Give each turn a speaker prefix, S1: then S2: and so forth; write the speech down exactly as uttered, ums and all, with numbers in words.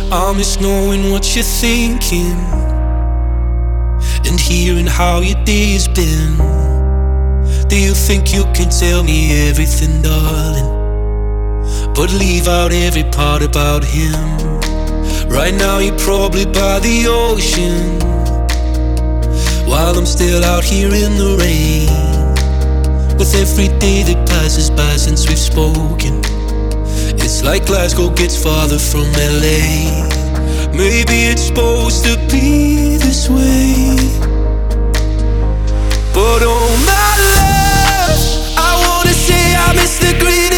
S1: I miss knowing what you're thinking and hearing how your day's been. Do you think you can tell me everything, darling, but leave out every part about him? Right now you're probably by the ocean, while I'm still out here in the rain. With every day that passes by since we've spoken, it's like Glasgow gets farther from L A. Maybe it's supposed to be this way, but oh my love, I wanna say I miss the green